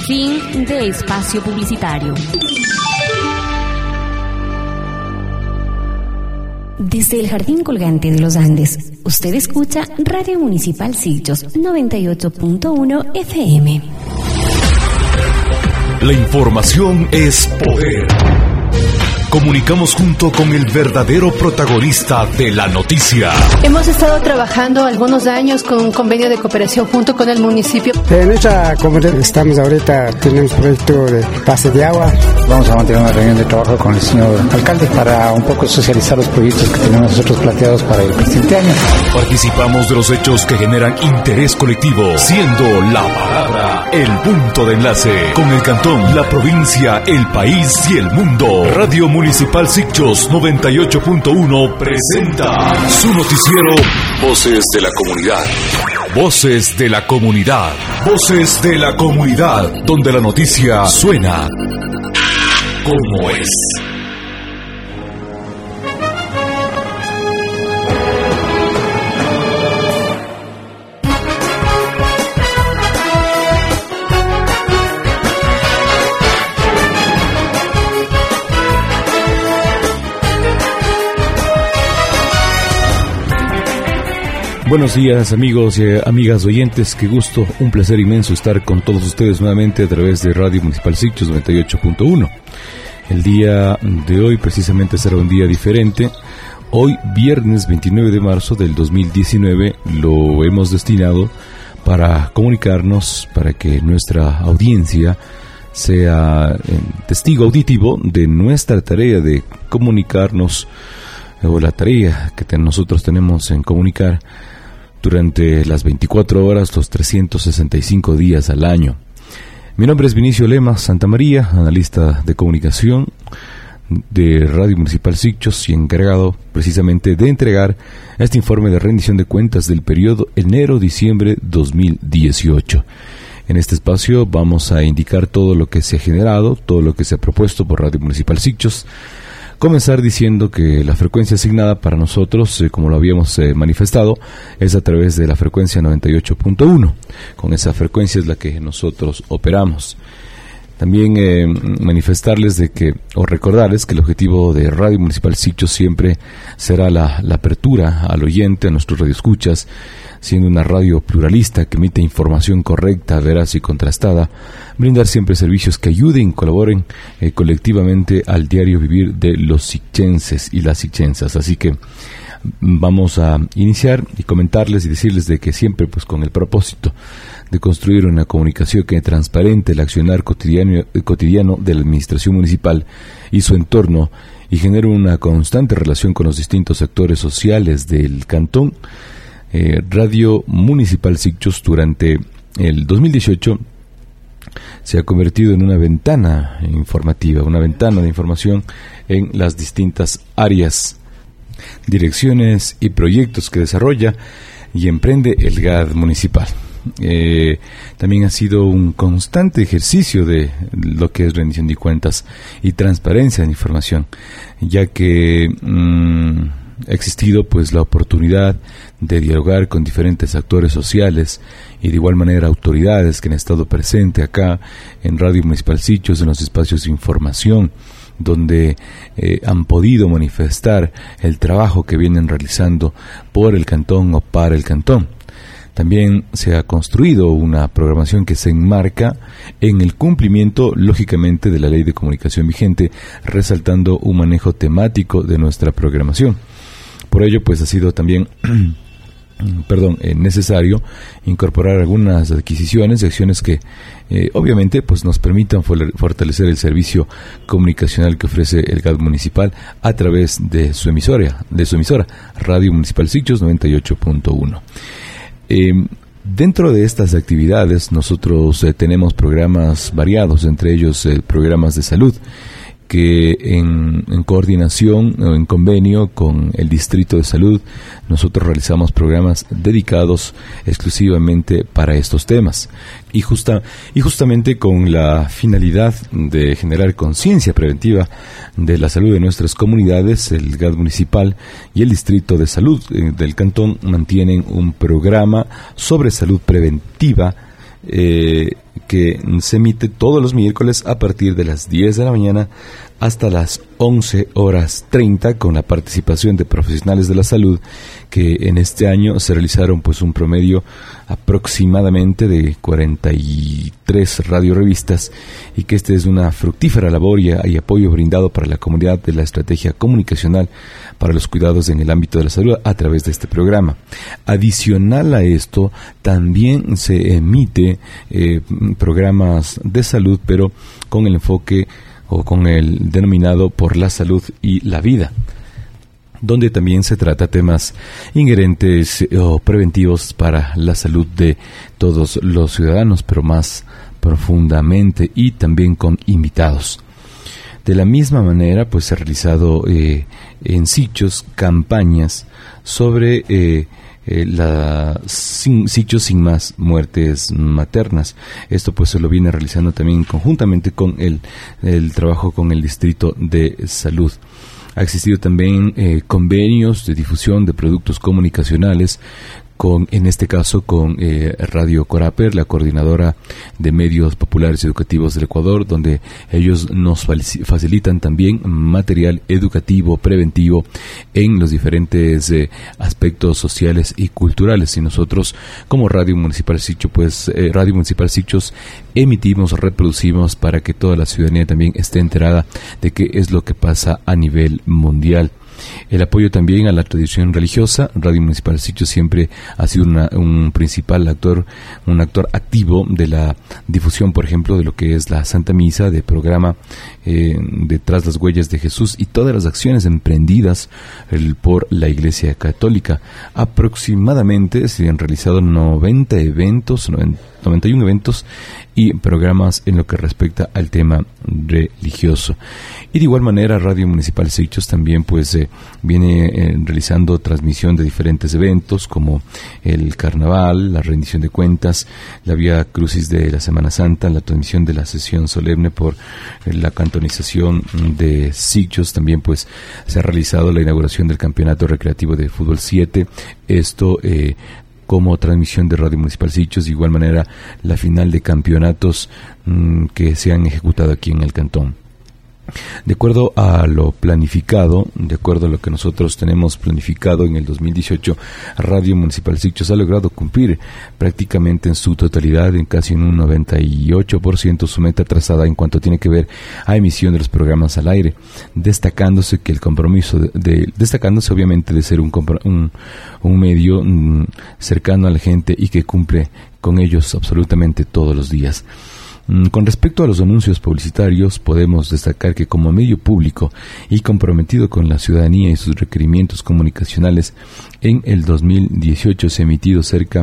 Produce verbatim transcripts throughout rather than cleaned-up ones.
Fin de espacio publicitario. Desde el Jardín Colgante de los Andes, usted escucha Radio Municipal Sichos noventa y ocho punto uno F M. La información es poder. Comunicamos junto con el verdadero protagonista de la noticia. Hemos estado trabajando algunos años con un convenio de cooperación junto con el municipio. En nuestra comunidad estamos ahorita, tenemos proyecto de pase de agua. Vamos a mantener una reunión de trabajo con el señor alcalde para un poco socializar los proyectos que tenemos nosotros planteados para el presente año. Participamos de los hechos que generan interés colectivo, siendo la palabra el punto de enlace con el cantón, la provincia, el país y el mundo. Radio Municipal Sichos noventa y ocho punto uno presenta su noticiero Voces de la Comunidad. Voces de la Comunidad. Voces de la Comunidad, donde la noticia suena como es. Buenos días, amigos y amigas oyentes, qué gusto, un placer inmenso estar con todos ustedes nuevamente a través de Radio Municipal Sichos noventa y ocho punto uno. El día de hoy precisamente será un día diferente. Hoy, viernes veintinueve de marzo del dos mil diecinueve, lo hemos destinado para comunicarnos, para que nuestra audiencia sea testigo auditivo de nuestra tarea de comunicarnos, o la tarea que nosotros tenemos en comunicar durante las veinticuatro horas, los trescientos sesenta y cinco días al año. Mi nombre es Vinicio Lema Santa María, analista de comunicación de Radio Municipal Sichos y encargado precisamente de entregar este informe de rendición de cuentas del periodo enero-diciembre dos mil dieciocho. En este espacio vamos a indicar todo lo que se ha generado, todo lo que se ha propuesto por Radio Municipal Sichos. Comenzar diciendo que la frecuencia asignada para nosotros, eh, como lo habíamos eh, manifestado, es a través de la frecuencia noventa y ocho punto uno. Con esa frecuencia es la que nosotros operamos. También eh, manifestarles de que, o recordarles que el objetivo de Radio Municipal Sichos siempre será la, la apertura al oyente, a nuestros radioescuchas, siendo una radio pluralista que emite información correcta, veraz y contrastada, brindar siempre servicios que ayuden y colaboren eh, colectivamente al diario vivir de los sichenses y las sichensas. Así que vamos a iniciar y comentarles y decirles de que siempre pues con el propósito de construir una comunicación que transparente el accionar cotidiano, cotidiano de la administración municipal y su entorno y genere una constante relación con los distintos sectores sociales del cantón. Eh, Radio Municipal Sichos durante el dos mil dieciocho se ha convertido en una ventana informativa, una ventana de información en las distintas áreas, direcciones y proyectos que desarrolla y emprende el G A D municipal. Eh, también ha sido un constante ejercicio de lo que es rendición de cuentas y transparencia de información, ya que mmm, ha existido pues la oportunidad de dialogar con diferentes actores sociales y de igual manera autoridades que han estado presentes acá en Radio Municipal Sichos en los espacios de información, donde eh, han podido manifestar el trabajo que vienen realizando por el cantón o para el cantón. También se ha construido una programación que se enmarca en el cumplimiento, lógicamente, de la ley de comunicación vigente, resaltando un manejo temático de nuestra programación. Por ello, pues ha sido también perdón, eh, necesario incorporar algunas adquisiciones y acciones que eh, obviamente pues nos permitan fortalecer el servicio comunicacional que ofrece el G A D municipal a través de su emisora, de su emisora Radio Municipal Sichos noventa y ocho punto uno. Eh, dentro de estas actividades nosotros eh, tenemos programas variados, entre ellos eh, programas de salud, que en, en coordinación o en convenio con el Distrito de Salud nosotros realizamos programas dedicados exclusivamente para estos temas y, justa, y justamente con la finalidad de generar conciencia preventiva de la salud de nuestras comunidades. El G A D municipal y el Distrito de Salud eh, del Cantón mantienen un programa sobre salud preventiva eh, que se emite todos los miércoles a partir de las diez de la mañana hasta las once horas treinta, con la participación de profesionales de la salud que en este año se realizaron pues un promedio aproximadamente de cuarenta y tres radiorevistas, y que esta es una fructífera labor y, y apoyo brindado para la comunidad de la estrategia comunicacional para los cuidados en el ámbito de la salud a través de este programa. Adicional a esto, también se emite eh, programas de salud, pero con el enfoque o con el denominado Por la Salud y la Vida, donde también se trata temas inherentes o preventivos para la salud de todos los ciudadanos, pero más profundamente, y también con invitados. De la misma manera, pues se ha realizado eh, en Sichos campañas sobre eh, eh, la sin, Sichos sin más muertes maternas. Esto pues se lo viene realizando también conjuntamente con el, el trabajo con el Distrito de Salud. Ha existido también eh, convenios de difusión de productos comunicacionales, con, en este caso con eh, Radio Coraper, la coordinadora de medios populares educativos del Ecuador, donde ellos nos facilitan también material educativo, preventivo, en los diferentes eh, aspectos sociales y culturales. Y nosotros, como Radio Municipal Sicho, pues eh, Radio Municipal Sichos, emitimos, reproducimos para que toda la ciudadanía también esté enterada de qué es lo que pasa a nivel mundial. El apoyo también a la tradición religiosa. Radio Municipal Sichos siempre ha sido una, un principal actor, un actor activo de la difusión, por ejemplo, de lo que es la Santa Misa, de programa eh, de Tras las Huellas de Jesús, y todas las acciones emprendidas el, por la Iglesia Católica. Aproximadamente se han realizado noventa eventos, noventa y uno eventos y programas en lo que respecta al tema religioso. Y de igual manera, Radio Municipal Sichos también pues eh, viene eh, realizando transmisión de diferentes eventos como el Carnaval, la rendición de cuentas, la Vía Crucis de la Semana Santa, la transmisión de la sesión solemne por eh, la cantonización de Sichos. También pues se ha realizado la inauguración del Campeonato Recreativo de Fútbol siete, esto eh, como transmisión de Radio Municipal Sichos. De igual manera, la final de campeonatos mmm, que se han ejecutado aquí en el cantón. De acuerdo a lo planificado, de acuerdo a lo que nosotros tenemos planificado en el dos mil dieciocho, Radio Municipal Sichos ha logrado cumplir prácticamente en su totalidad, en casi en un noventa y ocho por ciento, su meta trazada en cuanto tiene que ver a emisión de los programas al aire, destacándose que el compromiso de, de destacándose obviamente de ser un, un, un medio mm, cercano a la gente y que cumple con ellos absolutamente todos los días. Con respecto a los anuncios publicitarios, podemos destacar que como medio público y comprometido con la ciudadanía y sus requerimientos comunicacionales, en el dos mil dieciocho se ha emitido cerca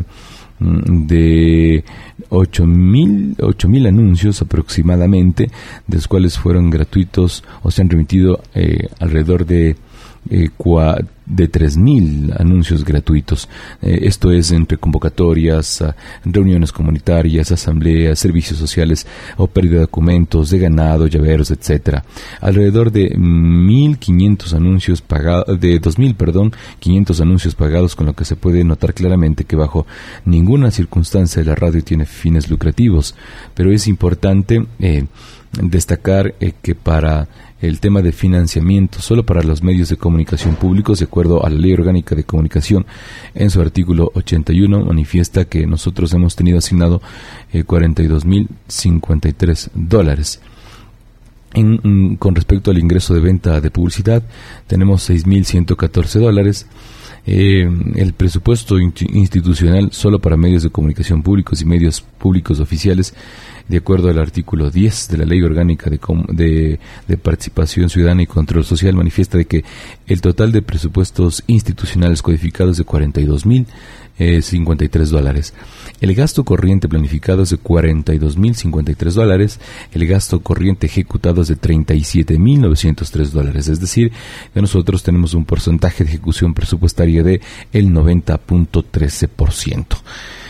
de ocho mil anuncios aproximadamente, de los cuales fueron gratuitos o se han remitido eh, alrededor de eh, cua, de tres mil anuncios gratuitos. Eh, esto es entre convocatorias, a reuniones comunitarias, asambleas, servicios sociales o pérdida de documentos, de ganado, llaveros, etcétera. Alrededor de mil quinientos anuncios pagados, de dos mil, perdón, quinientos anuncios pagados, con lo que se puede notar claramente que bajo ninguna circunstancia la radio tiene fines lucrativos, pero es importante eh, destacar eh, que para el tema de financiamiento solo para los medios de comunicación públicos, de acuerdo a la Ley Orgánica de Comunicación, en su artículo ochenta y uno manifiesta que nosotros hemos tenido asignado eh, cuarenta y dos mil cincuenta y tres dólares. En, mm, con respecto al ingreso de venta de publicidad, tenemos seis mil ciento catorce dólares. Eh, el presupuesto institucional solo para medios de comunicación públicos y medios públicos oficiales, de acuerdo al artículo diez de la Ley Orgánica de, de, de Participación Ciudadana y Control Social, manifiesta de que el total de presupuestos institucionales codificados es de cuarenta y dos mil cincuenta y tres dólares. El gasto corriente planificado es de cuarenta y dos mil cincuenta y tres dólares. El gasto corriente ejecutado es de treinta y siete mil novecientos tres dólares. Es decir, que nosotros tenemos un porcentaje de ejecución presupuestaria de el noventa punto trece por ciento.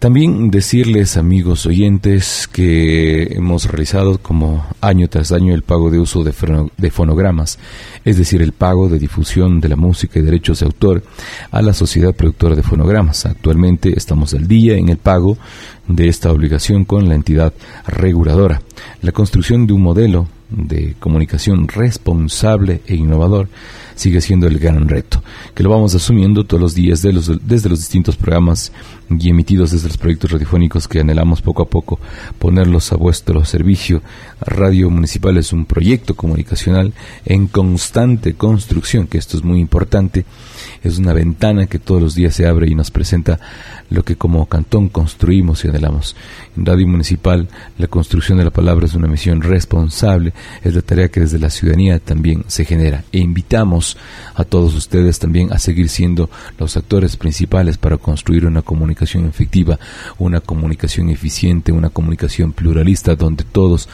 También decirles, amigos oyentes, que hemos realizado como año tras año el pago de uso de, fono, de fonogramas, es decir, el pago de difusión de la música y derechos de autor a la sociedad productora de fonogramas. Actualmente estamos al día en el pago de esta obligación con la entidad reguladora. La construcción de un modelo de comunicación responsable e innovador sigue siendo el gran reto, que lo vamos asumiendo todos los días de los, desde los distintos programas y emitidos desde los proyectos radiofónicos que anhelamos poco a poco ponerlos a vuestro servicio. Radio Municipal es un proyecto comunicacional en constante construcción, que esto es muy importante. Es una ventana que todos los días se abre y nos presenta lo que como cantón construimos y anhelamos. En Radio Municipal, la construcción de la palabra es una misión responsable, es la tarea que desde la ciudadanía también se genera. E invitamos a todos ustedes también a seguir siendo los actores principales para construir una comunicación efectiva, una comunicación eficiente, una comunicación pluralista, donde todos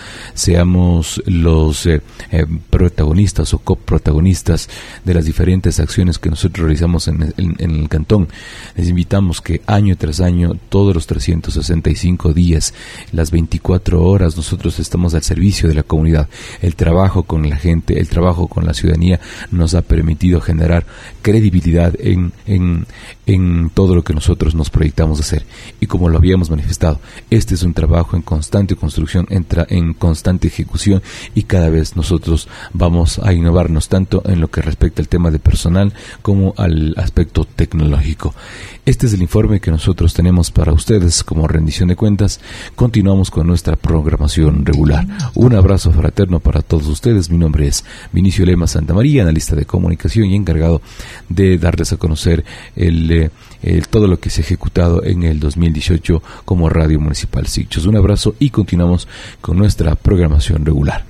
seamos los eh, eh, protagonistas o coprotagonistas de las diferentes acciones que nosotros realizamos en, en, en el cantón. Les invitamos que año tras año, todos los trescientos sesenta y cinco días, las veinticuatro horas, nosotros estamos al servicio de la comunidad. El trabajo con la gente, el trabajo con la ciudadanía nos ha permitido generar credibilidad en, en, en todo lo que nosotros nos proyectamos a hacer. Y como lo habíamos manifestado, este es un trabajo en constante construcción, entra en constante ejecución, y cada vez nosotros vamos a innovarnos tanto en lo que respecta al tema de personal como al aspecto tecnológico. Este es el informe que nosotros tenemos para ustedes como rendición de cuentas. Continuamos con nuestra programación regular. Un abrazo fraterno para todos ustedes. Mi nombre es Vinicio Lema Santamaría, analista de comunicación y encargado de darles a conocer el, eh, el, todo lo que se ha ejecutado en el dos mil dieciocho como Radio Municipal Sitges. Un abrazo y continuamos con nuestra programación regular.